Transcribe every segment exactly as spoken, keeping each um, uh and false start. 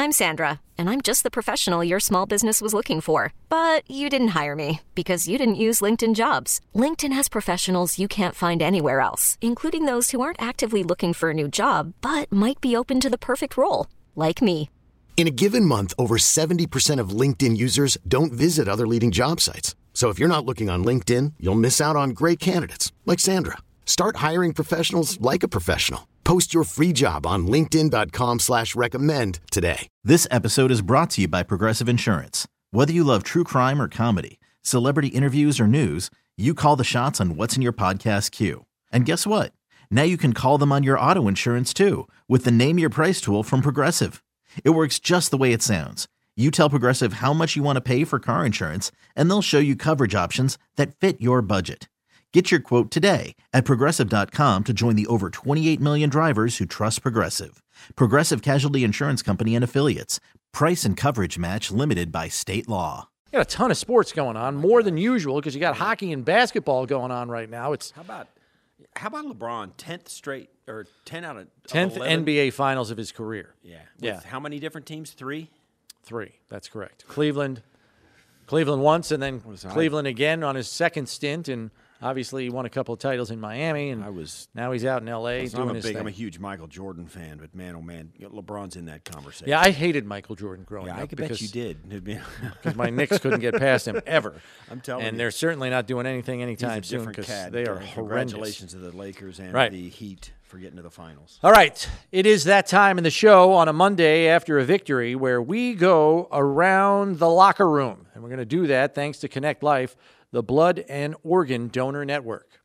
I'm Sandra, and I'm just the professional your small business was looking for. But you didn't hire me because you didn't use LinkedIn Jobs. LinkedIn has professionals you can't find anywhere else, including those who aren't actively looking for a new job, but might be open to the perfect role, like me. In a given month, over seventy percent of LinkedIn users don't visit other leading job sites. So if you're not looking on LinkedIn, you'll miss out on great candidates like Sandra. Start hiring professionals like a professional. Post your free job on linkedin.com slash recommend today. This episode is brought to you by Progressive Insurance. Whether you love true crime or comedy, celebrity interviews or news, you call the shots on what's in your podcast queue. And guess what? Now you can call them on your auto insurance too with the Name Your Price tool from Progressive. It works just the way it sounds. You tell Progressive how much you want to pay for car insurance, and they'll show you coverage options that fit your budget. Get your quote today at Progressive dot com to join the over twenty-eight million drivers who trust Progressive. Progressive Casualty Insurance Company and Affiliates. Price and coverage match limited by state law. You got a ton of sports going on, more than usual, because you got hockey and basketball going on right now. It's How about how about LeBron, tenth straight, or ten out of tenth eleven? N B A Finals of his career. Yeah. With Yeah. how many different teams? Three? Three, that's correct. Cleveland, Cleveland once, and then Was Cleveland again on his second stint, and obviously he won a couple of titles in Miami, and I was now he's out in L A So doing I'm a his big, thing. I'm a huge Michael Jordan fan, but man, oh man, you know, LeBron's in that conversation. Yeah, I hated Michael Jordan growing Yeah, up I could because bet you did. It'd be- because my Knicks couldn't get past him ever. I'm telling and you. they're certainly not doing anything He's anytime a soon different because cat. they are Uh, horrendous. Congratulations to the Lakers and Right. the Heat for getting to the finals. All right, it is that time in the show on a Monday after a victory where we go around the locker room, and we're going to do that thanks to Connect Life, the blood and organ donor network.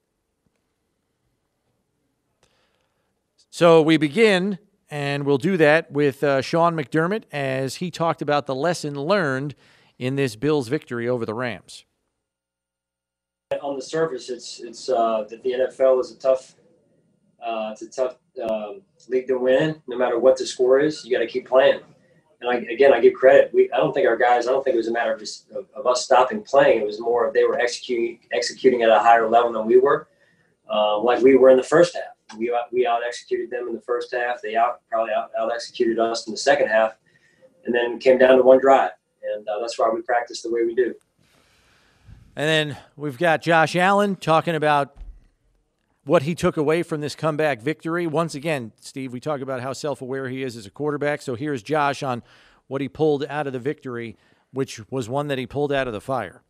So we begin, and we'll do that with uh, Sean McDermott as he talked about the lesson learned in this Bills victory over the Rams. On the surface, it's it's uh, that the N F L is a tough, uh, it's a tough um, league to win. No matter what the score is, you got to keep playing. And I, again, I give credit. We I don't think our guys. I don't think it was a matter of just of, of us stopping playing. It was more of they were executing executing at a higher level than we were, uh, like we were in the first half. We out, we out executed them in the first half. They out probably out, out executed us in the second half, and then came down to one drive. And uh, that's why we practice the way we do. And then we've got Josh Allen talking about what he took away from this comeback victory. Once again, Steve, we talk about how self-aware he is as a quarterback. So here's Josh on what he pulled out of the victory, which was one that he pulled out of the fire.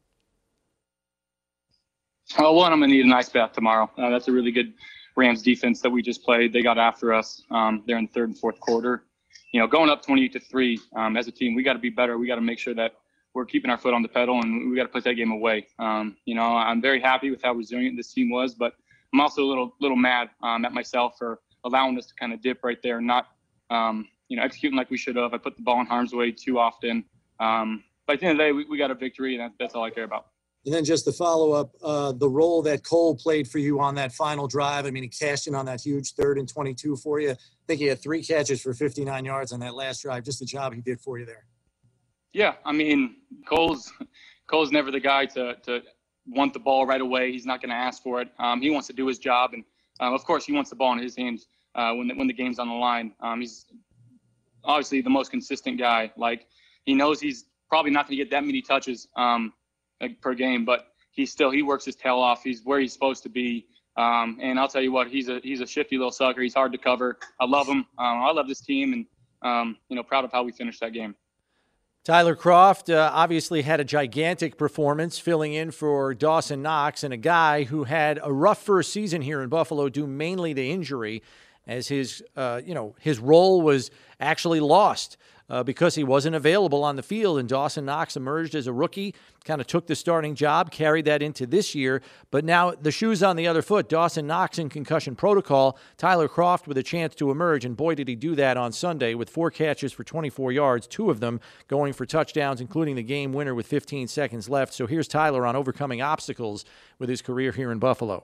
Oh, one, I'm going to need an ice bath tomorrow. Uh, that's a really good Rams defense that we just played. They got after us um, there in the third and fourth quarter. You know, going up twenty-eight to three um, as a team, we got to be better. We got to make sure that we're keeping our foot on the pedal, and we got to put that game away. Um, you know, I'm very happy with how resilient this team was, but I'm also a little little mad um, at myself for allowing us to kind of dip right there and not, um, you know, executing like we should have. I put the ball in harm's way too often. Um, but at the end of the day, we, we got a victory, and that, that's all I care about. And then just the follow-up, uh, the role that Cole played for you on that final drive. I mean, he cashed in on that huge third and twenty-two for you. I think he had three catches for fifty-nine yards on that last drive. Just the job he did for you there. Yeah, I mean, Cole's Cole's never the guy to to want the ball right away. He's not going to ask for it. Um, he wants to do his job, and um, of course, he wants the ball in his hands uh, when the, when the game's on the line. Um, he's obviously the most consistent guy. Like, he knows he's probably not going to get that many touches um, like, per game, but he still he works his tail off. He's where he's supposed to be. Um, and I'll tell you what, he's a he's a shifty little sucker. He's hard to cover. I love him. Um, I love this team, and um, you know, proud of how we finished that game. Tyler Croft uh, obviously had a gigantic performance filling in for Dawson Knox, and a guy who had a rough first season here in Buffalo due mainly to injury, as his, uh, you know, his role was actually lost uh, because he wasn't available on the field. And Dawson Knox emerged as a rookie, kind of took the starting job, carried that into this year. But now the shoe's on the other foot. Dawson Knox in concussion protocol. Tyler Croft with a chance to emerge, and boy, did he do that on Sunday with four catches for twenty-four yards, two of them going for touchdowns, including the game winner with fifteen seconds left. So here's Tyler on overcoming obstacles with his career here in Buffalo.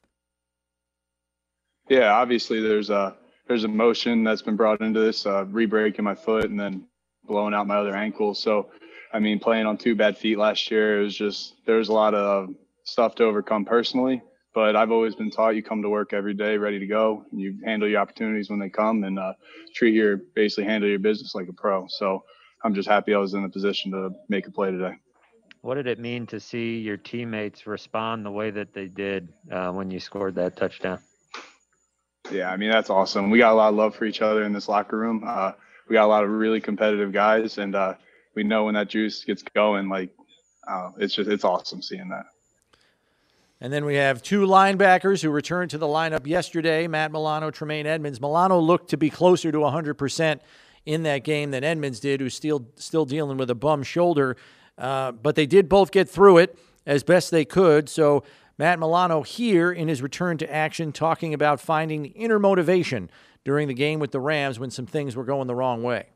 Yeah, obviously there's a there's emotion that's been brought into this, uh, re-breaking my foot and then blowing out my other ankle. So, I mean, playing on two bad feet last year, it was just there was a lot of stuff to overcome personally, but I've always been taught you come to work every day ready to go. You handle your opportunities when they come and uh, treat your basically handle your business like a pro. So I'm just happy I was in a position to make a play today. What did it mean to see your teammates respond the way that they did uh, when you scored that touchdown? Yeah, I mean, that's awesome. We got a lot of love for each other in this locker room. Uh, we got a lot of really competitive guys, and uh, we know when that juice gets going, like, uh, it's just it's awesome seeing that. And then we have two linebackers who returned to the lineup yesterday, Matt Milano, Tremaine Edmunds. Milano looked to be closer to one hundred percent in that game than Edmunds did, who's still, still dealing with a bum shoulder. Uh, but they did both get through it as best they could. So Matt Milano here in his return to action talking about finding the inner motivation during the game with the Rams when some things were going the wrong way.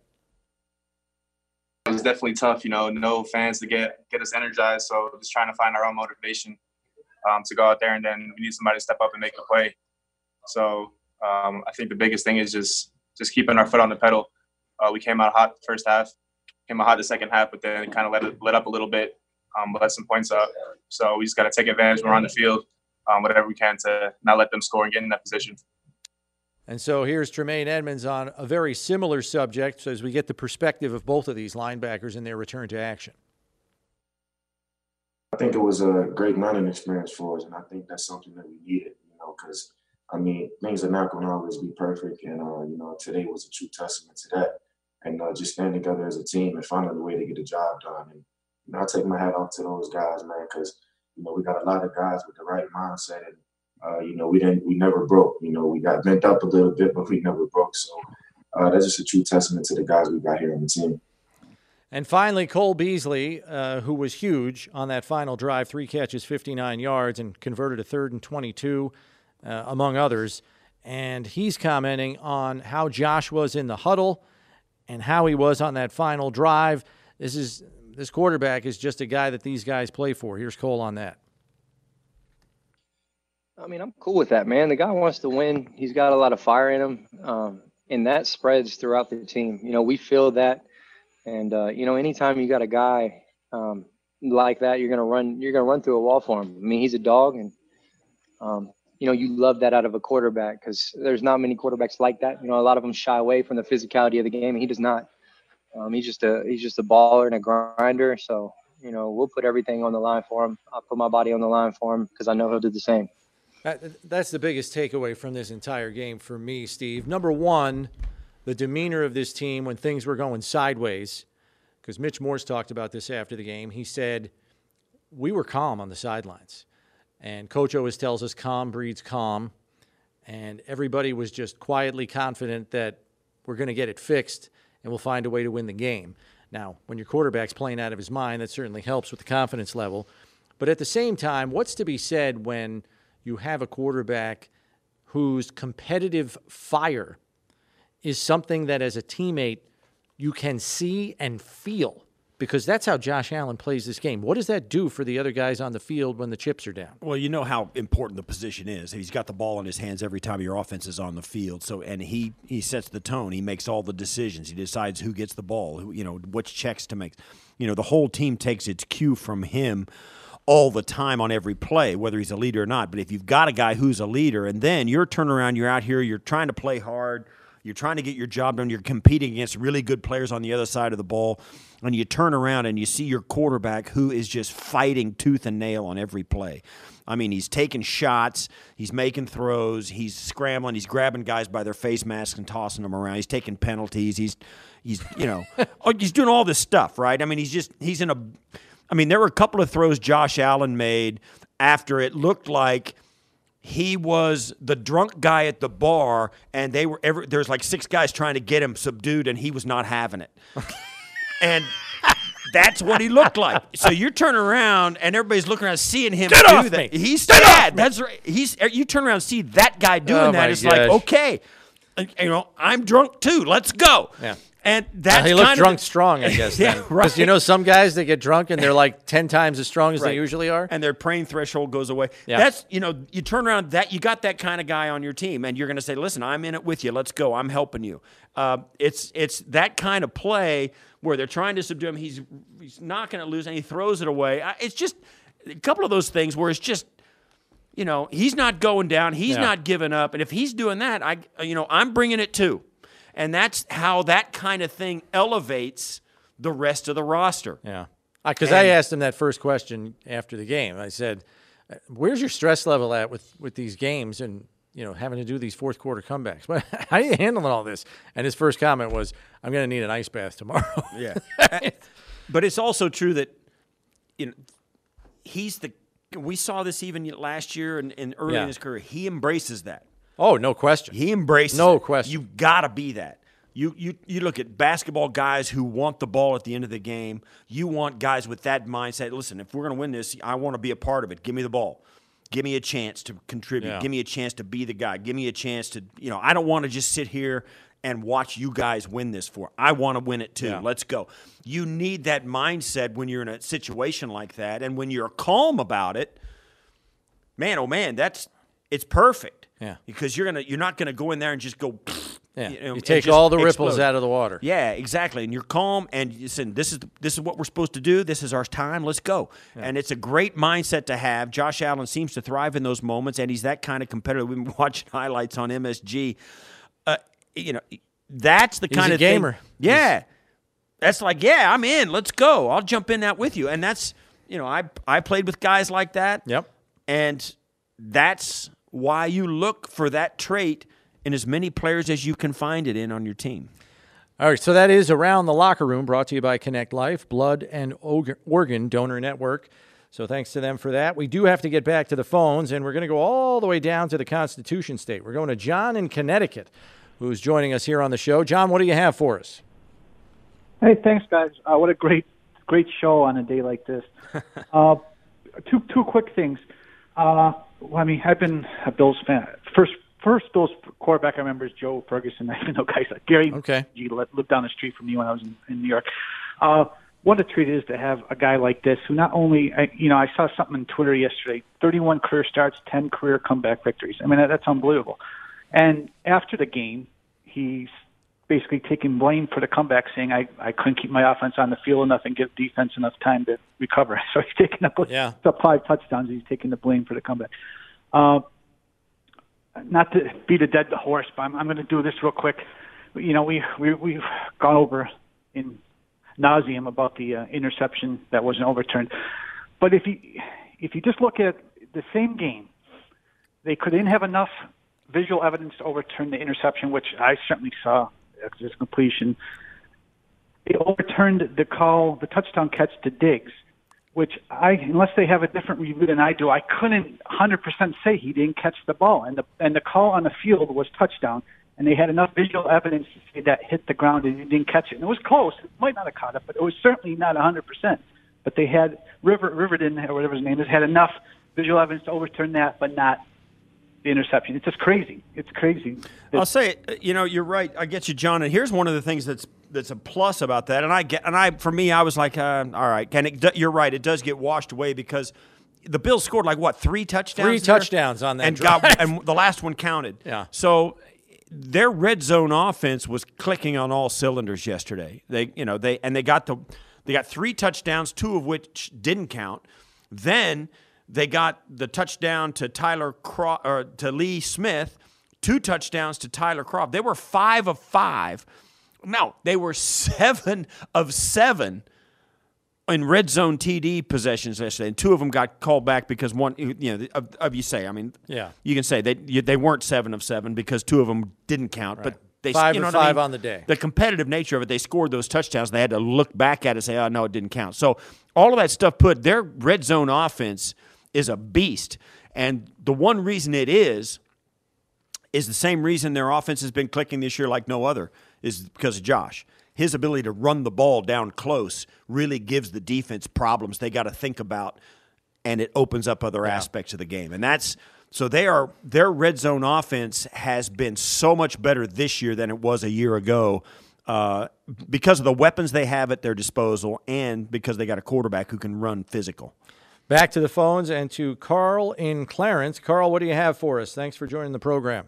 It was definitely tough, you know, no fans to get get us energized. So just trying to find our own motivation um, to go out there, and then we need somebody to step up and make a play. So um, I think the biggest thing is just just keeping our foot on the pedal. Uh, we came out hot the first half, came out hot the second half, but then kind of let it let up a little bit, um, let some points up. So we just got to take advantage when we're on the field, um, whatever we can to not let them score and get in that position. And so here's Tremaine Edmunds on a very similar subject so as we get the perspective of both of these linebackers in their return to action. I think it was a great learning experience for us, and I think that's something that we needed, you know, because, I mean, things are not going to always be perfect, and, uh, you know, today was a true testament to that. And uh, just standing together as a team and finding a way to get the job done. And, you know, I take my hat off to those guys, man, because, you know, we got a lot of guys with the right mindset, and, uh, you know, we didn't, we never broke. You know, we got bent up a little bit, but we never broke. So uh, that's just a true testament to the guys we got here on the team. And finally, Cole Beasley, uh, who was huge on that final drive, three catches, fifty-nine yards, and converted a third and twenty-two, uh, among others. And he's commenting on how Josh was in the huddle and how he was on that final drive. This is this quarterback is just a guy that these guys play for. Here's Cole on that. I mean, I'm cool with that, man. The guy wants to win. He's got a lot of fire in him, um, and that spreads throughout the team. You know, we feel that, and uh, you know, anytime you got a guy um, like that, you're gonna run. You're gonna run through a wall for him. I mean, he's a dog, and um, you know, you love that out of a quarterback because there's not many quarterbacks like that. You know, a lot of them shy away from the physicality of the game, and he does not. Um, he's just a he's just a baller and a grinder. So, you know, we'll put everything on the line for him. I'll put my body on the line for him because I know he'll do the same. That's the biggest takeaway from this entire game for me, Steve. Number one, the demeanor of this team when things were going sideways, because Mitch Morse talked about this after the game. He said, we were calm on the sidelines. And Coach always tells us calm breeds calm. And everybody was just quietly confident that we're going to get it fixed and we'll find a way to win the game. Now, when your quarterback's playing out of his mind, that certainly helps with the confidence level. But at the same time, what's to be said when you have a quarterback whose competitive fire is something that as a teammate you can see and feel? Because that's how Josh Allen plays this game. What does that do for the other guys on the field when the chips are down? Well, you know how important the position is. He's got the ball in his hands every time your offense is on the field. So, and he he sets the tone. He makes all the decisions. He decides who gets the ball, who, you know, which checks to make. You know, the whole team takes its cue from him all the time on every play, whether he's a leader or not. But if you've got a guy who's a leader, and then you're turning around, you're out here, you're trying to play hard, you're trying to get your job done, you're competing against really good players on the other side of the ball, and you turn around and you see your quarterback who is just fighting tooth and nail on every play. I mean, he's taking shots, he's making throws, he's scrambling, he's grabbing guys by their face masks and tossing them around. He's taking penalties. He's, he's you know, he's doing all this stuff, right? I mean, he's just, he's in a, I mean, there were a couple of throws Josh Allen made after it looked like he was the drunk guy at the bar, and they were ever there's like six guys trying to get him subdued, and he was not having it. And that's what he looked like. So you're turning around, and everybody's looking around, seeing him Get do off that. Me. He's Get sad. off me. That's right. He's you turn around and see that guy doing Oh, that. It's gosh. like, okay, you know, I'm drunk too. Let's go. Yeah. And that's uh, he looked kind drunk of, strong, I guess. Yeah, then. right. Because you know some guys, they get drunk and they're like ten times as strong as Right. they usually are. And their praying threshold goes away. Yeah. That's, you know, you turn around, that you got that kind of guy on your team, and you're going to say, listen, I'm in it with you. Let's go. I'm helping you. Uh, it's it's that kind of play where they're trying to subdue him. He's, he's not going to lose, and he throws it away. It's just a couple of those things where it's just, You know, he's not going down. He's Yeah. not giving up. And if he's doing that, I, you know, I'm bringing it too. And that's how that kind of thing elevates the rest of the roster. Yeah. Because I asked him that first question after the game. I said, where's your stress level at with, with these games and, you know, having to do these fourth quarter comebacks? How are you handling all this? And his first comment was, I'm going to need an ice bath tomorrow. Yeah. But it's also true that, you know, he's the we saw this even last year and, and early Yeah. in his career. He embraces that. Oh, no question. He embraces No it. question. You got to be that. You, you you look at basketball guys who want the ball at the end of the game. You want guys with that mindset. Listen, if we're going to win this, I want to be a part of it. Give me the ball. Give me a chance to contribute. Yeah. Give me a chance to be the guy. Give me a chance to, you know, I don't want to just sit here and watch you guys win this for. I want to win it too. Yeah. Let's go. You need that mindset when you're in a situation like that. And when you're calm about it, man, oh man, that's it's perfect. Yeah. Because you're gonna you're not gonna go in there and just go. Yeah. You know, You take and just all the ripples explode. out of the water. Yeah, exactly. And you're calm, and you said, "This is this is what we're supposed to do. This is our time. Let's go." Yeah. And it's a great mindset to have. Josh Allen seems to thrive in those moments, and he's that kind of competitor. We've been watching highlights on M S G. Uh, you know, that's the He's kind a of gamer. Thing, yeah, that's like, yeah, I'm in. Let's go. I'll jump in that with you. And that's, you know, I I played with guys like that. Yep. And that's why you look for that trait in as many players as you can find it in on your team. All right, so that is Around the Locker Room, brought to you by Connect Life, Blood and Organ Donor Network. So thanks to them for that. We do have to get back to the phones, and we're going to go all the way down to the Constitution State. We're going to John in Connecticut, who's joining us here on the show. John, what do you have for us? Hey, thanks, guys. Uh, what a great, great show on a day like this. uh, two, two quick things. Uh, well, I mean, I've been a Bills fan. First, first Bills quarterback I remember is Joe Ferguson. I even know guys like Gary okay. G lived down the street from me when I was in, in New York. Uh, what a treat it is to have a guy like this who not only, I, you know, I saw something on Twitter yesterday, thirty-one career starts, ten career comeback victories. I mean, that, that's unbelievable. And after the game, he's basically taking blame for the comeback, saying I, I couldn't keep my offense on the field enough and give defense enough time to recover. So he's taking the blame. Yeah. It's five touchdowns. He's taking the blame for the comeback. Uh, not to beat a dead horse, but I'm, I'm going to do this real quick. You know, we, we, we've gone over in nauseum about the uh, interception that wasn't overturned. But if you, if you just look at the same game, they couldn't have enough visual evidence to overturn the interception, which I certainly saw at its completion. They overturned the call, the touchdown catch to Diggs, which I, unless they have a different review than I do, I couldn't one hundred percent say he didn't catch the ball. And the and the call on the field was touchdown, and they had enough visual evidence to say that hit the ground and he didn't catch it. And it was close. It might not have caught it, but it was certainly not one hundred percent. But they had, River, Riverton, or whatever his name is, had enough visual evidence to overturn that, but not the interception. It's just crazy. It's crazy. I'll say, you know, you're right. I get you, John. And here's one of the things that's that's a plus about that. And I get, and I, for me, I was like, uh, all right. And it, you're right. It does get washed away because the Bills scored like what three touchdowns? Three there? touchdowns on that and drive. got, and the last one counted. Yeah. So their red zone offense was clicking on all cylinders yesterday. They, you know, they and they got the they got three touchdowns, two of which didn't count. Then they got the touchdown to Tyler Cro- or to Lee Smith, two touchdowns to Tyler Croft. They were five of five. No, they were seven of seven in red zone T D possessions yesterday, and two of them got called back because one, you know, of, of you say, I mean, yeah, you can say they you, they weren't seven of seven because two of them didn't count, right. but they five you know of what five I mean? on the day. The competitive nature of it, they scored those touchdowns. They had to look back at it and say, oh no, it didn't count. So all of that stuff put their red zone offense is a beast, and the one reason it is is the same reason their offense has been clicking this year like no other, is because of Josh. His ability to run the ball down close really gives the defense problems they got to think about, and it opens up other yeah. aspects of the game. And that's so they are their red zone offense has been so much better this year than it was a year ago uh, because of the weapons they have at their disposal and because they got a quarterback who can run physical. Back to the phones and to Carl in Clarence. Carl, what do you have for us? Thanks for joining the program.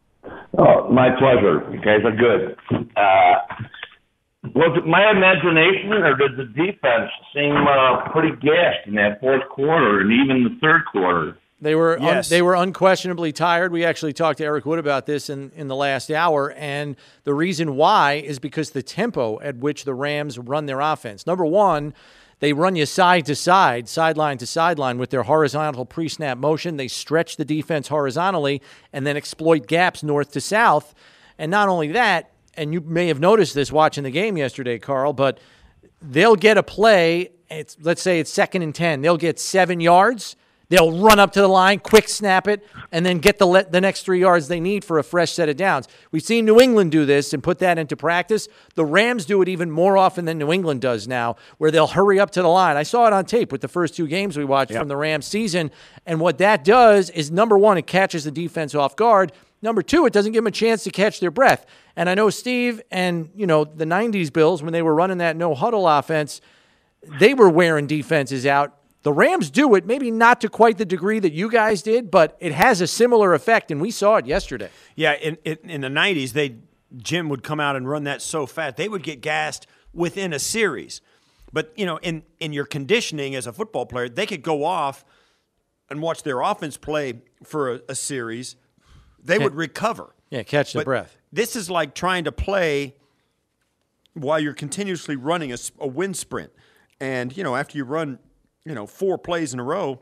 Oh, my pleasure. You guys are good. Uh, was it my imagination, or did the defense seem uh, pretty gashed in that fourth quarter and even the third quarter? They were Yes. un, they were unquestionably tired. We actually talked to Eric Wood about this in, in the last hour, and the reason why is because the tempo at which the Rams run their offense. Number one, they run you side to side, sideline to sideline with their horizontal pre-snap motion. They stretch the defense horizontally and then exploit gaps north to south. And not only that, and you may have noticed this watching the game yesterday, Carl, but they'll get a play. It's, let's say it's second and ten. They'll get seven yards. They'll run up to the line, quick snap it, and then get the le- the next three yards they need for a fresh set of downs. We've seen New England do this and put that into practice. The Rams do it even more often than New England does now, where they'll hurry up to the line. I saw it on tape with the first two games we watched yep. from the Rams season, and what that does is, number one, it catches the defense off guard. Number two, it doesn't give them a chance to catch their breath. And I know Steve and, you know, the nineties Bills, when they were running that no-huddle offense, they were wearing defenses out. The Rams do it, maybe not to quite the degree that you guys did, but it has a similar effect, and we saw it yesterday. Yeah, in, in, in the nineties, they Jim would come out and run that so fast. They would get gassed within a series. But, you know, in, in your conditioning as a football player, they could go off and watch their offense play for a, a series. They would recover. Yeah, catch the but breath. This is like trying to play while you're continuously running a, a wind sprint. And, you know, after you run – you know, four plays in a row,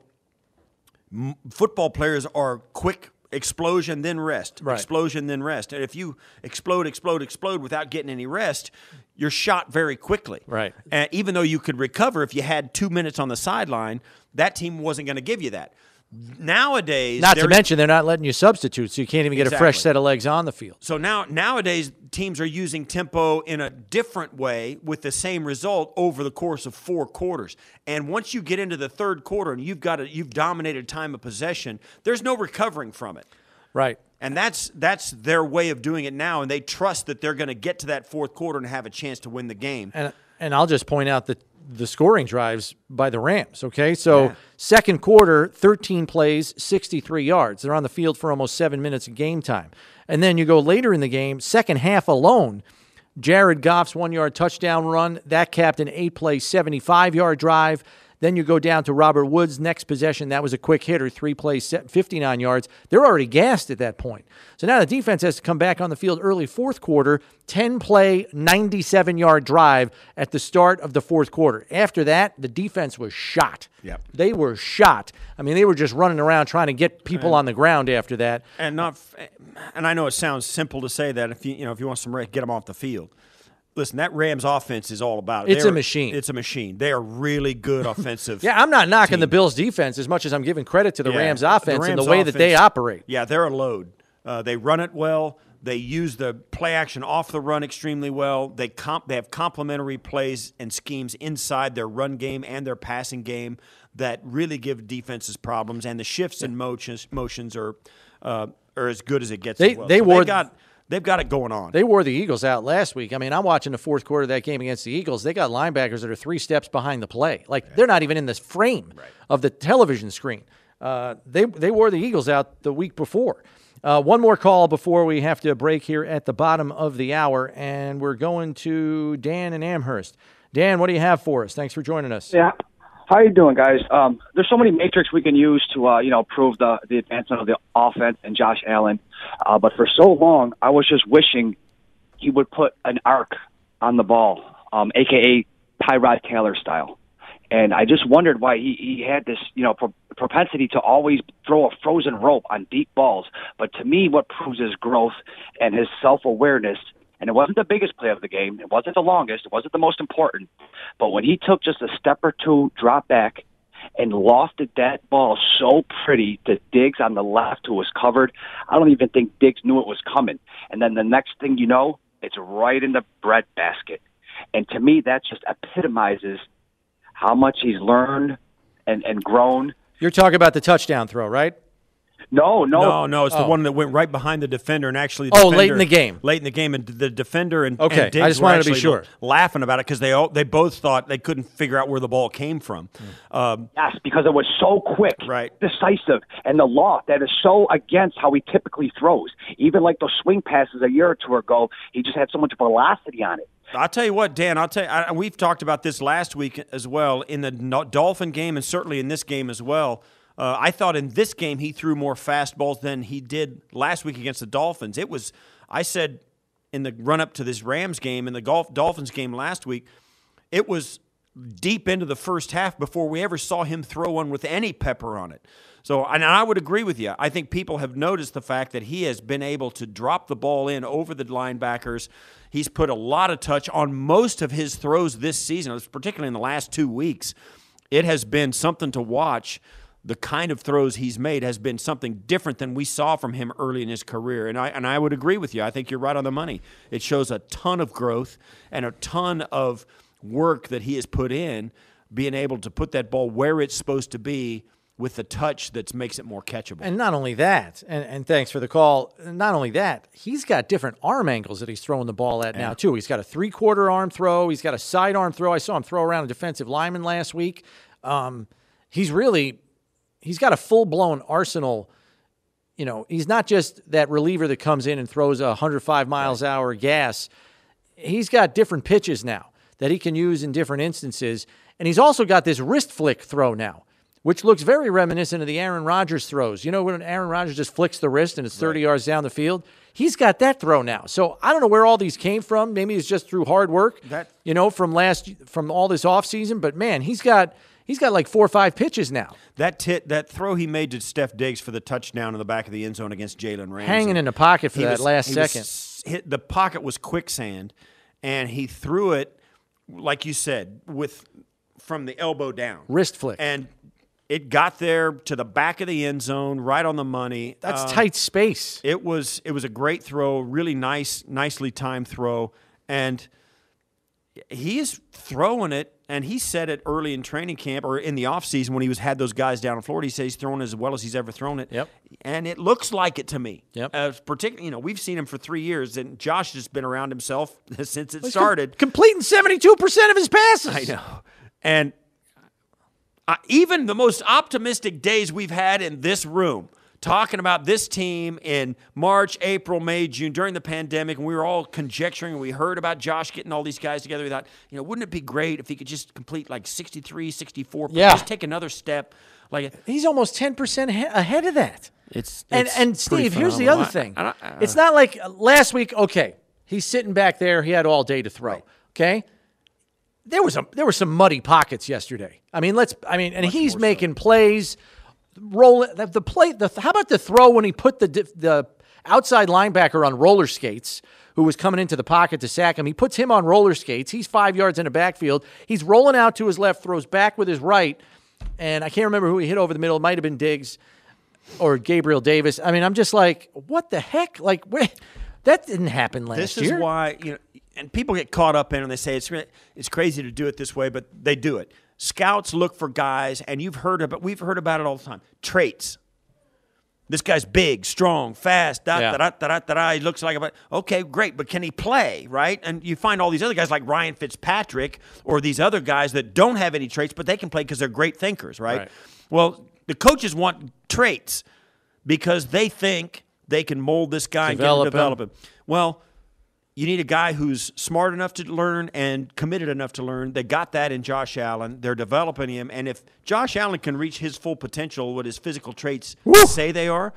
m- football players are quick explosion, then rest, right. explosion, then rest. And if you explode, explode, explode without getting any rest, you're shot very quickly. Right. And even though you could recover if you had two minutes on the sideline, that team wasn't going to give you that. Nowadays, not to mention they're not letting you substitute, so you can't even get exactly. a fresh set of legs on the field. So now nowadays teams are using tempo in a different way with the same result over the course of four quarters. And once you get into the third quarter and you've got a, you've dominated time of possession, there's no recovering from it. Right. And that's that's their way of doing it now, and they trust that they're going to get to that fourth quarter and have a chance to win the game. And and I'll just point out that the scoring drives by the Rams, okay? So yeah. second quarter, thirteen plays, sixty-three yards. They're on the field for almost seven minutes of game time. And then you go later in the game, second half alone, Jared Goff's one-yard touchdown run, that capped an eight-play, seventy-five-yard drive. Then you go down to Robert Woods' next possession. That was a quick hitter, three plays, fifty-nine yards. They're already gassed at that point. So now the defense has to come back on the field early fourth quarter, ten-play, ninety-seven-yard drive at the start of the fourth quarter. After that, the defense was shot. Yep. They were shot. I mean, they were just running around trying to get people and, on the ground after that. And not, and I know it sounds simple to say that if you you know if you want some rest, get them off the field. Listen, that Rams offense is all about it. It's They're, a machine. It's a machine. They are really good offensive. Yeah, I'm not knocking team. the Bills' defense as much as I'm giving credit to the yeah, Rams' offense the Rams and the way offense, that they operate. Yeah, they're a load. Uh, they run it well. They use the play action off the run extremely well. They comp, they have complementary plays and schemes inside their run game and their passing game that really give defenses problems. And the shifts and motions motions are uh, are as good as it gets. They as well. they so wore they got. They've got it going on. They wore the Eagles out last week. I mean, I'm watching the fourth quarter of that game against the Eagles. They got linebackers that are three steps behind the play. Like, right. They're not even in the frame right. of the television screen. Uh, they they wore the Eagles out the week before. Uh, one more call before we have to break here at the bottom of the hour, and we're going to Dan in Amherst. Dan, what do you have for us? Thanks for joining us. Yeah. How you doing, guys? Um, there's so many metrics we can use to, uh, you know, prove the, the advancement of the offense and Josh Allen. Uh, but for so long, I was just wishing he would put an arc on the ball, um, a k a. Tyrod Taylor style. And I just wondered why he, he had this, you know, pro- propensity to always throw a frozen rope on deep balls. But to me, what proves his growth and his self-awareness, and it wasn't the biggest play of the game, it wasn't the longest, it wasn't the most important, but when he took just a step or two, drop back, and lofted that ball so pretty to Diggs on the left, who was covered, I don't even think Diggs knew it was coming. And then the next thing you know, it's right in the bread basket. And to me, that just epitomizes how much he's learned and, and grown. You're talking about the touchdown throw, right? No, no. No, no, it's oh. the one that went right behind the defender and actually the Oh, defender, late in the game. Late in the game, and the defender and, okay. and Diggs I just were wanted to be actually sure. laughing about it because they all, they both thought they couldn't figure out where the ball came from. Mm. Um, yes, because it was so quick, right. decisive, and the loft that is so against how he typically throws. Even like those swing passes a year or two ago, he just had so much velocity on it. I'll tell you what, Dan, I'll tell you, I, we've talked about this last week as well in the Dolphin game and certainly in this game as well. Uh, I thought in this game he threw more fastballs than he did last week against the Dolphins. It was, I said in the run-up to this Rams game and the Golf Dolphins game last week, it was deep into the first half before we ever saw him throw one with any pepper on it. So, and I would agree with you. I think people have noticed the fact that he has been able to drop the ball in over the linebackers. He's put a lot of touch on most of his throws this season, particularly in the last two weeks. It has been something to watch. The kind of throws he's made has been something different than we saw from him early in his career. And I and I would agree with you. I think you're right on the money. It shows a ton of growth and a ton of work that he has put in, being able to put that ball where it's supposed to be with the touch that makes it more catchable. And not only that, and, and thanks for the call, not only that, he's got different arm angles that he's throwing the ball at yeah. now, too. He's got a three-quarter arm throw. He's got a sidearm throw. I saw him throw around a defensive lineman last week. Um, he's really – he's got a full-blown arsenal. You know, he's not just that reliever that comes in and throws a one hundred five miles an hour gas. He's got different pitches now that he can use in different instances. And he's also got this wrist flick throw now, which looks very reminiscent of the Aaron Rodgers throws. You know, when Aaron Rodgers just flicks the wrist and it's thirty right. yards down the field? He's got that throw now. So I don't know where all these came from. Maybe it's just through hard work, that, you know, from last from all this offseason. But, man, he's got he's got like four or five pitches now. That tit, that throw he made to Steph Diggs for the touchdown in the back of the end zone against Jalen Ramsey. Hanging in the pocket for that was, last second. Was, hit, the pocket was quicksand, and he threw it, like you said, with from the elbow down. Wrist flick. And it got there to the back of the end zone, right on the money. That's um, tight space. It was it was a great throw, really nice, nicely timed throw. And he is throwing it, and he said it early in training camp or in the offseason when he was had those guys down in Florida. He said he's throwing as well as he's ever thrown it. Yep. And it looks like it to me. Yep. Uh, particularly, you know, we've seen him for three years, and Josh has been around himself since it well, started. Com- completing seventy-two percent of his passes. I know. And Uh, even the most optimistic days we've had in this room, talking about this team in March, April, May, June, during the pandemic, and we were all conjecturing, and we heard about Josh getting all these guys together. We thought, you know, wouldn't it be great if he could just complete like sixty-three, sixty-four, yeah. just take another step? Like he's almost ten percent ahead of that. It's, and it's and Steve, here's the other thing. I, I, I, it's not like last week. Okay, he's sitting back there. He had all day to throw. Right. Okay. There was a there were some muddy pockets yesterday. I mean, let's. I mean, and Much he's making so. plays, rolling the, the play. The how about the throw when he put the the outside linebacker on roller skates, who was coming into the pocket to sack him? He puts him on roller skates. He's five yards in the backfield. He's rolling out to his left, throws back with his right, and I can't remember who he hit over the middle. It might have been Diggs or Gabriel Davis. I mean, I'm just like, what the heck? Like, where, that didn't happen last this year. This is why you know. And people get caught up in it and they say it's it's crazy to do it this way, but they do it. Scouts look for guys, and you've heard about we've heard about it all the time. Traits. This guy's big, strong, fast. Da, yeah. da, da, da, da, da, he looks like a okay, great, but can he play? Right? And you find all these other guys like Ryan Fitzpatrick or these other guys that don't have any traits, but they can play because they're great thinkers. Right? right? Well, the coaches want traits because they think they can mold this guy develop and get him, develop him. him. Well. You need a guy who's smart enough to learn and committed enough to learn. They got that in Josh Allen. They're developing him. And if Josh Allen can reach his full potential, what his physical traits Woo! say they are,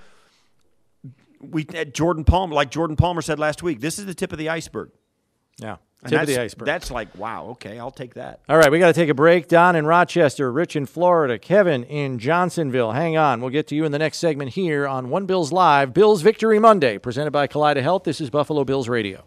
we Jordan Palmer, like Jordan Palmer said last week, this is the tip of the iceberg. Yeah, and tip of the iceberg. That's like, wow, okay, I'll take that. All right, we got to take a break. Don in Rochester, Rich in Florida, Kevin in Johnsonville. Hang on. We'll get to you in the next segment here on One Bills Live, Bills Victory Monday, presented by Kaleida Health. This is Buffalo Bills Radio.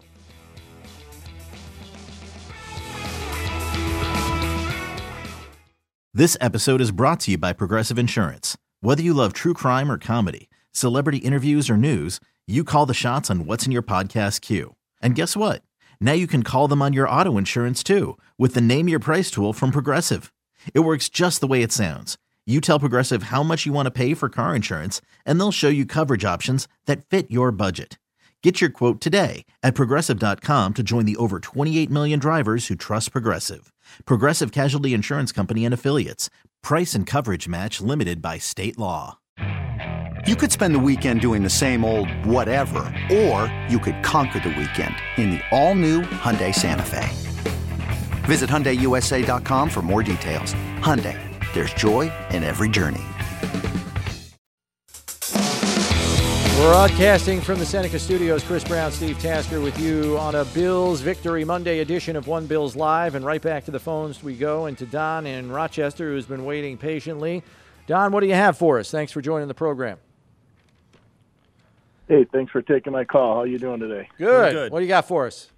This episode is brought to you by Progressive Insurance. Whether you love true crime or comedy, celebrity interviews or news, you call the shots on what's in your podcast queue. And guess what? Now you can call them on your auto insurance too with the Name Your Price tool from Progressive. It works just the way it sounds. You tell Progressive how much you want to pay for car insurance, and they'll show you coverage options that fit your budget. Get your quote today at Progressive dot com to join the over twenty-eight million drivers who trust Progressive. Progressive Casualty Insurance Company and Affiliates. Price and coverage match limited by state law. You could spend the weekend doing the same old whatever, or you could conquer the weekend in the all-new Hyundai Santa Fe. Visit Hyundai U S A dot com for more details. Hyundai, there's joy in every journey. Broadcasting from the Seneca Studios, Chris Brown, Steve Tasker with you on a Bills Victory Monday edition of One Bills Live. And right back to the phones we go, and to Don in Rochester, who's been waiting patiently. Don, what do you have for us? Thanks for joining the program. Hey, thanks for taking my call. How you doing today? Good. Good. What do you got for us?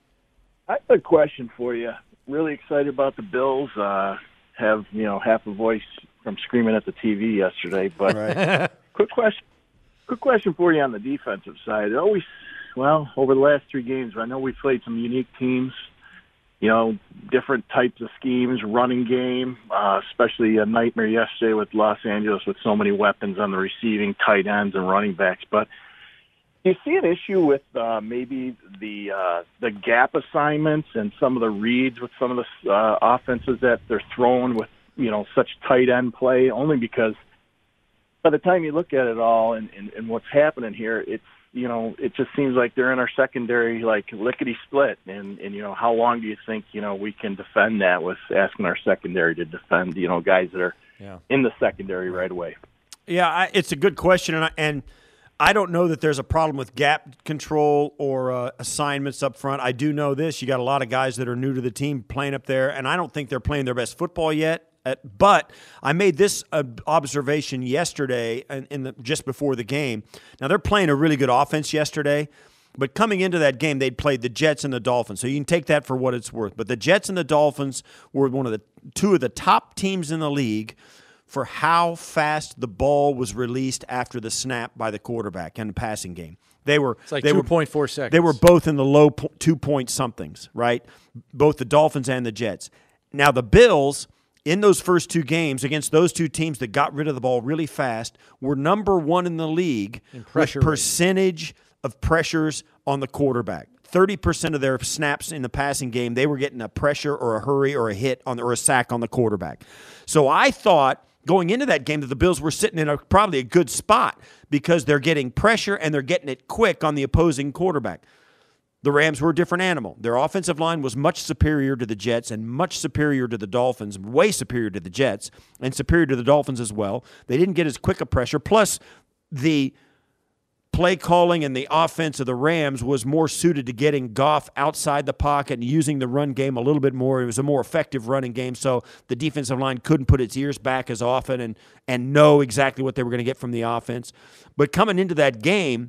I have a question for you. Really excited about the Bills. Uh, have, you know, half a voice from screaming at the T V yesterday. But Right. quick question. Quick question for you on the defensive side. It always, well, over the last three games, I know we've played some unique teams, you know, different types of schemes, running game, uh, especially a nightmare yesterday with Los Angeles with so many weapons on the receiving, tight ends, and running backs. But do you see an issue with uh, maybe the uh, the gap assignments and some of the reads with some of the uh, offenses that they're throwing with, you know, such tight end play? Only because by the time you look at it all and, and, and what's happening here, it's, you know, it just seems like they're in our secondary, like lickety split. And, and, you know, how long do you think, you know, we can defend that with asking our secondary to defend, you know, guys that are yeah. in the secondary right away? Yeah, I, it's a good question. And I, and I don't know that there's a problem with gap control or uh, assignments up front. I do know this. You got a lot of guys that are new to the team playing up there, and I don't think they're playing their best football yet. But I made this uh, observation yesterday in, in the, just before the game. Now, they're playing a really good offense yesterday, but coming into that game, they'd played the Jets and the Dolphins. So you can take that for what it's worth. But the Jets and the Dolphins were one of the two of the top teams in the league for how fast the ball was released after the snap by the quarterback in the passing game. They were it's like they two were, point four seconds. They were both in the low po- two-point somethings, right? Both the Dolphins and the Jets. Now, the Bills, in those first two games against those two teams that got rid of the ball really fast, were number one in the league in with pressure rate. percentage of pressures on the quarterback. thirty percent of their snaps in the passing game, they were getting a pressure or a hurry or a hit on or a sack on the quarterback. So I thought going into that game that the Bills were sitting in a, probably a good spot because they're getting pressure and they're getting it quick on the opposing quarterback. The Rams were a different animal. Their offensive line was much superior to the Jets and much superior to the Dolphins, way superior to the Jets, and superior to the Dolphins as well. They didn't get as quick a pressure. Plus, the play calling and the offense of the Rams was more suited to getting Goff outside the pocket and using the run game a little bit more. It was a more effective running game, so the defensive line couldn't put its ears back as often and, and know exactly what they were going to get from the offense. But coming into that game,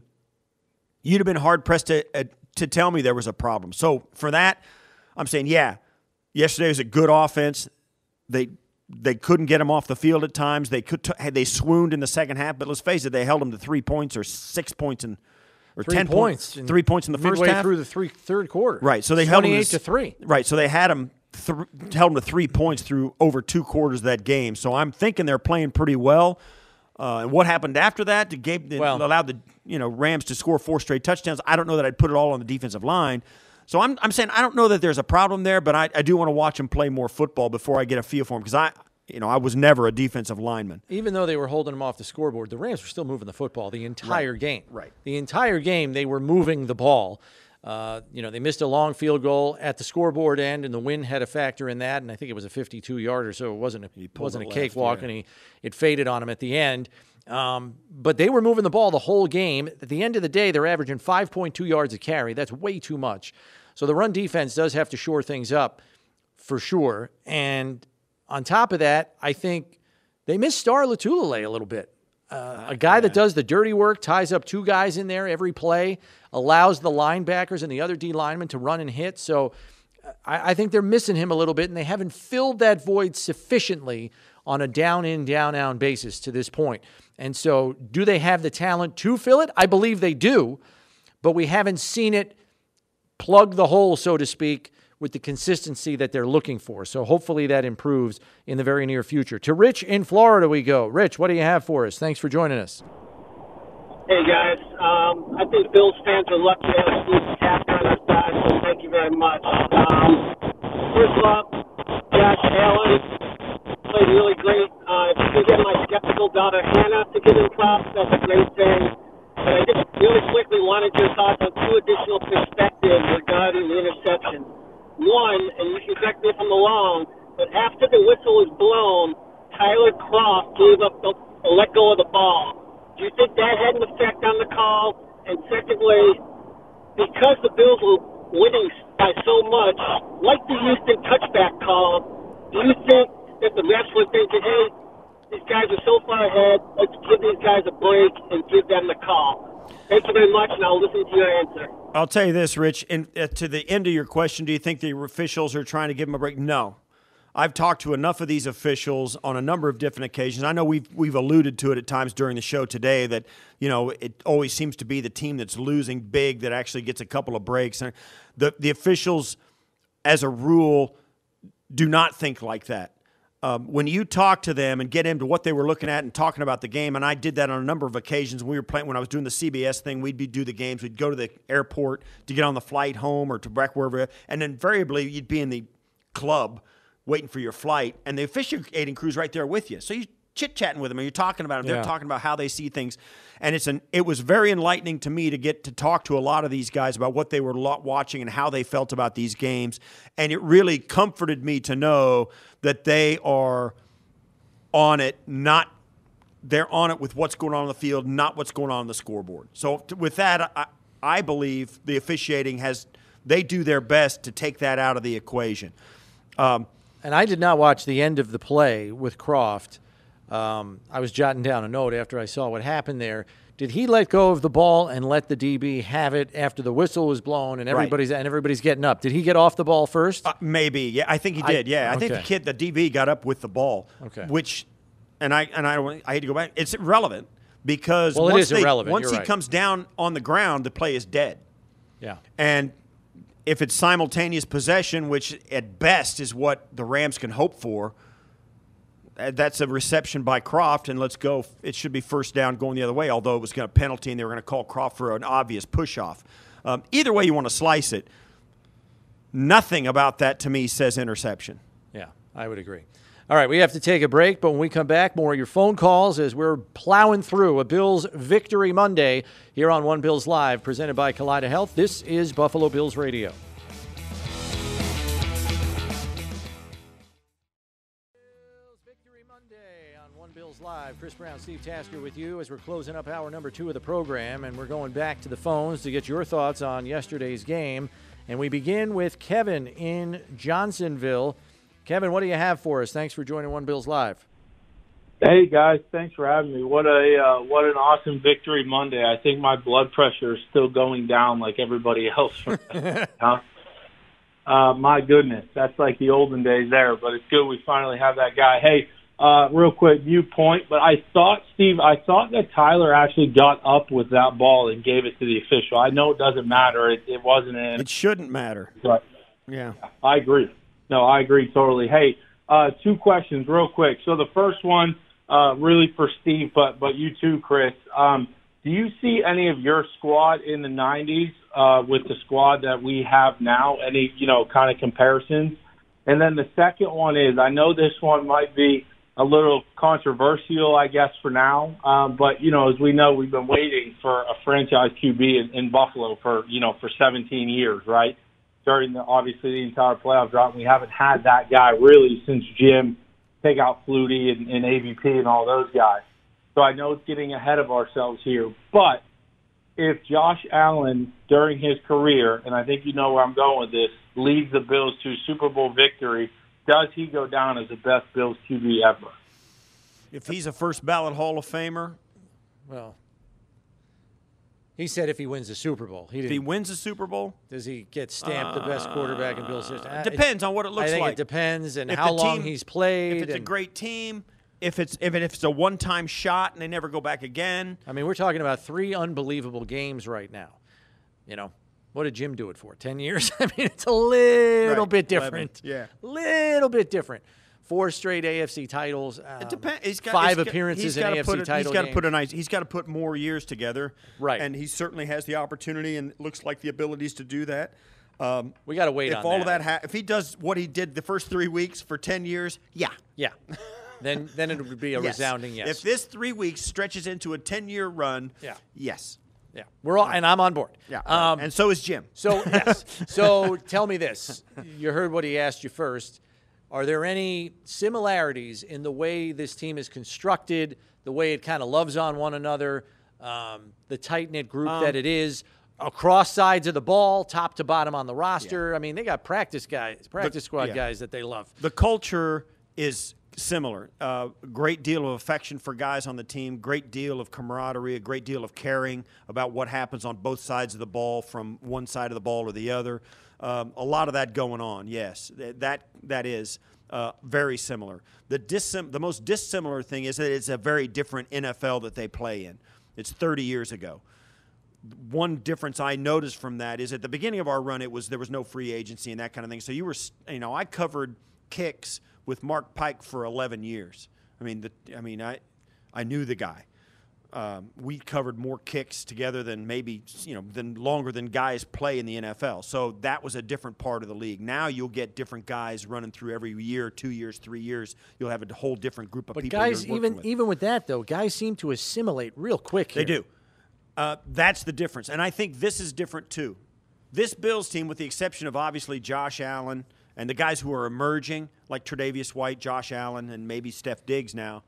you'd have been hard-pressed to uh, to tell me there was a problem. So for that, I'm saying, yeah, yesterday was a good offense. They they couldn't get them off the field at times. They could t- they swooned in the second half, but let's face it, they held them to three points or six points in or three ten points, points, three points in the first midway half through the three, third quarter. Right, so they held them twenty-eight to three. Right, so they had them th- held them to three points through over two quarters of that game. So I'm thinking they're playing pretty well. Uh, and what happened after that? The game well, allowed the you know Rams to score four straight touchdowns. I don't know that I'd put it all on the defensive line. So I'm I'm saying I don't know that there's a problem there, but I, I do want to watch them play more football before I get a feel for them because I you know I was never a defensive lineman. Even though they were holding them off the scoreboard, the Rams were still moving the football the entire Right. game. Right. The entire game they were moving the ball. Uh, you know, they missed a long field goal at the scoreboard end, and the wind had a factor in that. And I think it was a fifty-two yarder, so it wasn't a, wasn't a it left, cakewalk, yeah. and he, it faded on him at the end. Um, but they were moving the ball the whole game. At the end of the day, they're averaging five point two yards a carry. That's way too much. So the run defense does have to shore things up for sure. And on top of that, I think they missed Star Latulele a little bit. Uh, a guy that does the dirty work, ties up two guys in there every play, allows the linebackers and the other D linemen to run and hit. So I, I think they're missing him a little bit, and they haven't filled that void sufficiently on a down-in, down-out basis to this point. And so do they have the talent to fill it? I believe they do, but we haven't seen it plug the hole, so to speak, with the consistency that they're looking for. So hopefully that improves in the very near future. To Rich in Florida we go. Rich, what do you have for us? Thanks for joining us. Hey, guys. Um, I think Bills fans are lucky to have Steve Tasker on our side, so thank you very much. Um, first off, Josh Allen played really great. Uh, if you can get my skeptical daughter Hannah to give him props, that's a great thing. But I just really quickly wanted your thoughts on two additional perspectives regarding the interception. One, and you can correct me if I'm wrong, but after the whistle was blown, Tyler Croft gave up the, the let go of the ball. Do you think that had an effect on the call? And secondly, because the Bills were winning by so much, like the Houston touchback call, do you think that the refs were thinking, hey, these guys are so far ahead, let's give these guys a break and give them the call? Thank you very much, and I'll listen to your answer. I'll tell you this, Rich, and uh, to the end of your question, do you think the officials are trying to give them a break? No. I've talked to enough of these officials on a number of different occasions. I know we've we've alluded to it at times during the show today that, you know, it always seems to be the team that's losing big that actually gets a couple of breaks. And the the officials, as a rule, do not think like that. Um, when you talk to them and get into what they were looking at and talking about the game, and I did that on a number of occasions. We were playing when I was doing the C B S thing. We'd be do the games. We'd go to the airport to get on the flight home or to back wherever, and invariably you'd be in the club waiting for your flight, and the officiating crew's right there with you. So you chit-chatting with them, and you're talking about them. They're Yeah. talking about how they see things. And it's an. It was very enlightening to me to get to talk to a lot of these guys about what they were lo- watching and how they felt about these games. And it really comforted me to know that they are on it, not they're on it with what's going on on the field, not what's going on on the scoreboard. So t- with that, I, I believe the officiating has – they do their best to take that out of the equation. Um, And I did not watch the end of the play with Croft. Um, I was jotting down a note after I saw what happened there. Did he let go of the ball and let the D B have it after the whistle was blown and everybody's right. and everybody's getting up? Did he get off the ball first? Uh, maybe. Yeah, I think he did. I, yeah, I okay. think the kid, the D B, got up with the ball. Okay. Which, and I and I, I hate to go back. It's irrelevant because well, once, it is they, irrelevant. once You're he right. comes down on the ground, the play is dead. Yeah. And if it's simultaneous possession, which at best is what the Rams can hope for, that's a reception by Croft, and let's go. It should be first down going the other way, although it was going to penalty, and they were going to call Croft for an obvious push-off. Um, either way you want to slice it, nothing about that to me says interception. Yeah, I would agree. All right, we have to take a break, but when we come back, more of your phone calls as we're plowing through a Bills Victory Monday here on One Bills Live, presented by Kaleida Health. This is Buffalo Bills Radio. Bills Victory Monday on One Bills Live. Chris Brown, Steve Tasker with you as we're closing up hour number two of the program, and we're going back to the phones to get your thoughts on yesterday's game. And we begin with Kevin in Johnsonville. Kevin, what do you have for us? Thanks for joining One Bills Live. Hey, guys. Thanks for having me. What a uh, what an awesome Victory Monday. I think my blood pressure is still going down like everybody else. huh? uh, my goodness. That's like the olden days there, but it's good we finally have that guy. Hey, uh, real quick viewpoint, but I thought, Steve, I thought that Tyler actually got up with that ball and gave it to the official. I know it doesn't matter. It, it wasn't in. It shouldn't matter. But yeah. I agree. No, I agree totally. Hey, uh, two questions real quick. So the first one, uh, really for Steve, but but you too, Chris. Um, do you see any of your squad in the nineties uh, with the squad that we have now? Any, you know, kind of comparisons? And then the second one is, I know this one might be a little controversial, I guess, for now. Um, but, you know, as we know, we've been waiting for a franchise Q B in, in Buffalo for, you know, for seventeen years, right? During the, obviously the entire playoff drought. We haven't had that guy really since Jim, take out Flutie and, and A V P and all those guys. So I know it's getting ahead of ourselves here. But if Josh Allen, during his career, and I think you know where I'm going with this, leads the Bills to Super Bowl victory, does he go down as the best Bills Q B ever? If he's a first ballot Hall of Famer, well, he said if he wins the Super Bowl. He if he wins the Super Bowl, does he get stamped the best quarterback in Bills history? Uh, depends on what it looks I think like. it depends and if how long team, he's played. If it's and, a great team, if it's if, it, if it's a one-time shot and they never go back again. I mean, we're talking about three unbelievable games right now. You know, what did Jim do it for? Ten years? I mean, it's a little right. bit different. Yeah, little bit different. Four straight A F C titles. Um, it depends. He's got, five he's appearances got, in A F C put a, title He's got to games. put a nice. He's got to put more years together. Right. And he certainly has the opportunity and looks like the abilities to do that. Um, we got to wait if on all that. of that. Ha- if he does what he did the first three weeks for ten years, yeah, yeah. then then it would be a yes. resounding yes. If this three weeks stretches into a ten-year run, yeah, yes. Yeah, we're all, and I'm on board. Yeah, um, and so is Jim. So yes. So tell me this: you heard what he asked you first. Are there any similarities in the way this team is constructed, the way it kind of loves on one another, um, the tight-knit group Um, that it is, across sides of the ball, top to bottom on the roster? Yeah. I mean, they got practice guys, practice the, squad yeah. guys that they love. The culture is similar. A uh, great deal of affection for guys on the team, great deal of camaraderie, a great deal of caring about what happens on both sides of the ball from one side of the ball or the other. Um, a lot of that going on, yes. That that is uh, very similar. The dissim- the most dissimilar thing is that it's a very different N F L that they play in. It's thirty years ago. One difference I noticed from that is at the beginning of our run, it was there was no free agency and that kind of thing. So you were, you know, I covered kicks with Mark Pike for eleven years. I mean, the, I mean, I, I knew the guy. Um, we covered more kicks together than maybe, you know, than longer than guys play in the N F L. So that was a different part of the league. Now you'll get different guys running through every year, two years, three years. You'll have a whole different group of but people. guys, you're even with. even with that though, guys seem to assimilate real quick here. They do. Uh, that's the difference. And I think this is different too. This Bills team, with the exception of obviously Josh Allen and the guys who are emerging, like Tre'Davious White, Josh Allen, and maybe Steph Diggs now,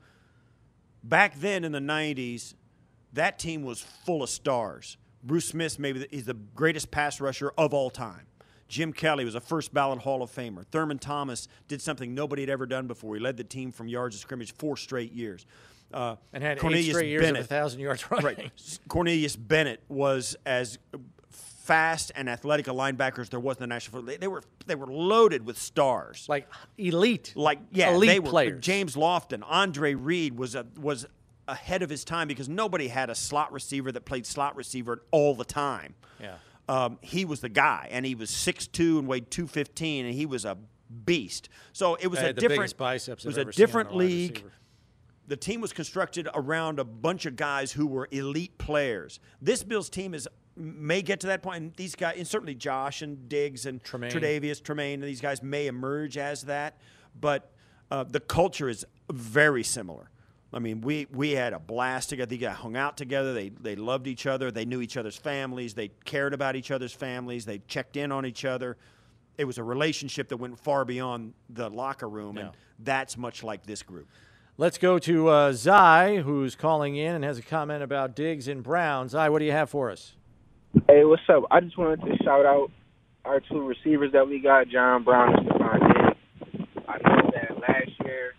back then in the nineties, that team was full of stars. Bruce Smith maybe is the greatest pass rusher of all time. Jim Kelly was a first ballot Hall of Famer. Thurman Thomas did something nobody had ever done before. He led the team from yards of scrimmage four straight years. Uh, and had Cornelius eight straight years Bennett, of one thousand yards running. Right. Cornelius Bennett was as fast and athletic a linebacker as there was in the National Football League. They were they were loaded with stars, like elite, like yeah, elite they were. players. James Lofton, Andre Reed was a, was ahead of his time because nobody had a slot receiver that played slot receiver all the time. Yeah, um, he was the guy, and he was six two and weighed two fifteen, and he was a beast. So it was I a had the different biggest biceps it was I've a ever seen on different a wide league. receiver. The team was constructed around a bunch of guys who were elite players. This Bills team is may get to that point, and these guys, and certainly Josh and Diggs and Tremaine. Tre'Davious, Tremaine, and these guys may emerge as that, but uh, the culture is very similar. I mean, we, we had a blast together. They got hung out together. They they loved each other. They knew each other's families. They cared about each other's families. They checked in on each other. It was a relationship that went far beyond the locker room, Yeah. and that's much like this group. Let's go to uh, Zai, who's calling in and has a comment about Diggs and Brown. Zai, what do you have for us? Hey, what's up? I just wanted to shout out our two receivers that we got, John Brown and Stephon Diggs. I know that last year,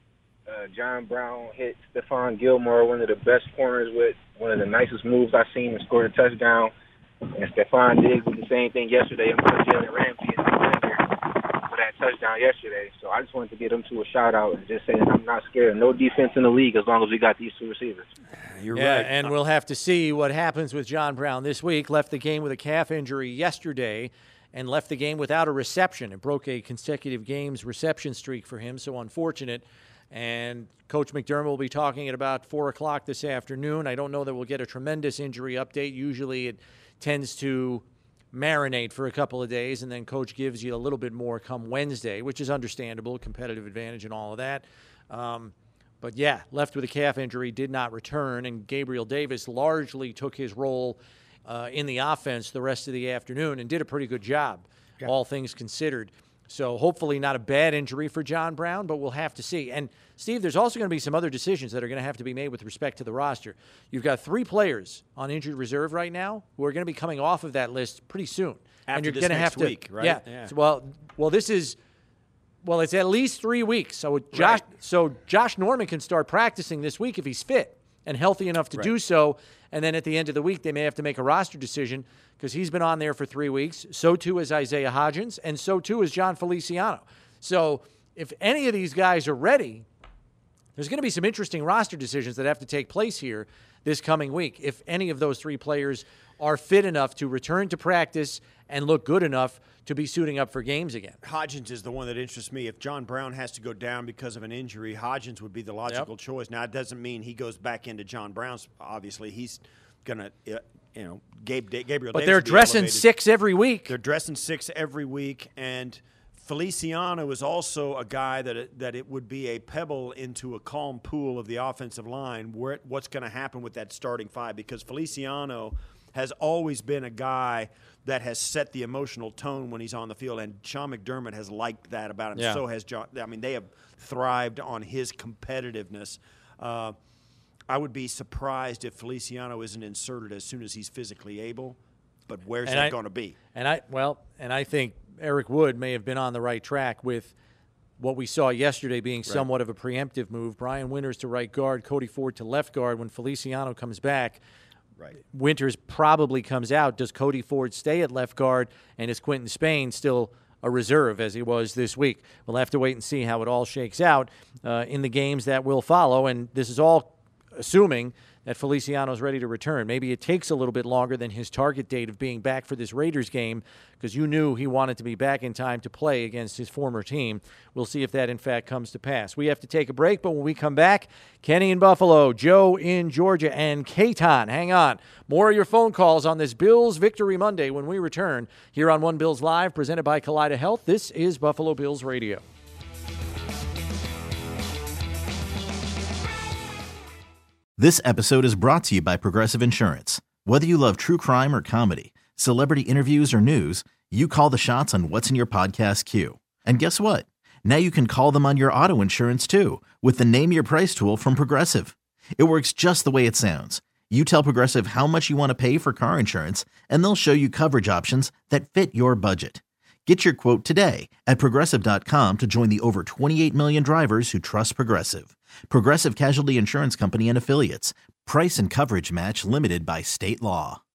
uh, John Brown hit Stephon Gilmore, one of the best corners, with one of the nicest moves I've seen, and scored a touchdown. And Stephon Diggs did the same thing yesterday and put Jalen Ramsey in the defender for that touchdown yesterday. So I just wanted to give them two a shout-out and just say that I'm not scared of no defense in the league as long as we got these two receivers. You're yeah, right. and we'll have to see what happens with John Brown this week. Left the game with a calf injury yesterday and left the game without a reception. It broke a consecutive games reception streak for him, so unfortunate. And Coach McDermott will be talking at about four o'clock this afternoon. I don't know that we'll get a tremendous injury update. Usually it tends to marinate for a couple of days, and then Coach gives you a little bit more come Wednesday, which is understandable, competitive advantage and all of that. Um, but, yeah, left with a calf injury, did not return, and Gabriel Davis largely took his role uh, in the offense the rest of the afternoon and did a pretty good job, yeah. all things considered. So hopefully not a bad injury for John Brown, but we'll have to see. And, Steve, there's also going to be some other decisions that are going to have to be made with respect to the roster. You've got three players on injured reserve right now who are going to be coming off of that list pretty soon. After and you're this going to next have to, week, right? Yeah. Yeah. So, well, well, this is well, it's at least three weeks. So Josh, Right. so Josh Norman can start practicing this week if he's fit and healthy enough to Right. do so. And then at the end of the week, they may have to make a roster decision because he's been on there for three weeks. So too is Isaiah Hodgins, and so too is John Feliciano. So if any of these guys are ready, there's going to be some interesting roster decisions that have to take place here this coming week. If any of those three players are fit enough to return to practice and look good enough to be suiting up for games again. Hodgins is the one that interests me. If John Brown has to go down because of an injury, Hodgins would be the logical Yep. choice. Now, it doesn't mean he goes back into John Brown's. Obviously, he's going to, you know, Gabe, Gabriel But Davis they're will be dressing elevated. six every week. They're dressing six every week, and Feliciano is also a guy that it, that it would be a pebble into a calm pool of the offensive line. Where what's going to happen with that starting five? Because Feliciano has always been a guy that has set the emotional tone when he's on the field, and Sean McDermott has liked that about him. Yeah. So has John. I mean, they have thrived on his competitiveness. Uh, I would be surprised if Feliciano isn't inserted as soon as he's physically able, but where's And that I- going to be? And I well, and I think Eric Wood may have been on the right track with what we saw yesterday being somewhat of a preemptive move. Brian Winters to right guard, Cody Ford to left guard. When Feliciano comes back, right. Winters probably comes out. Does Cody Ford stay at left guard, and is Quinton Spain still a reserve as he was this week? We'll have to wait and see how it all shakes out uh, in the games that will follow, and this is all assuming that Feliciano is ready to return. Maybe it takes a little bit longer than his target date of being back for this Raiders game, because you knew he wanted to be back in time to play against his former team. We'll see if that, in fact, comes to pass. We have to take a break, but when we come back, Kenny in Buffalo, Joe in Georgia, and Katon. Hang on. More of your phone calls on this Bills Victory Monday when we return here on One Bills Live, presented by Kaleida Health. This is Buffalo Bills Radio. This episode is brought to you by Progressive Insurance. Whether you love true crime or comedy, celebrity interviews or news, you call the shots on what's in your podcast queue. And guess what? Now you can call them on your auto insurance too with the Name Your Price tool from Progressive. It works just the way it sounds. You tell Progressive how much you want to pay for car insurance, and they'll show you coverage options that fit your budget. Get your quote today at Progressive dot com to join the over twenty-eight million drivers who trust Progressive. Progressive Casualty Insurance Company and Affiliates. Price and coverage match limited by state law.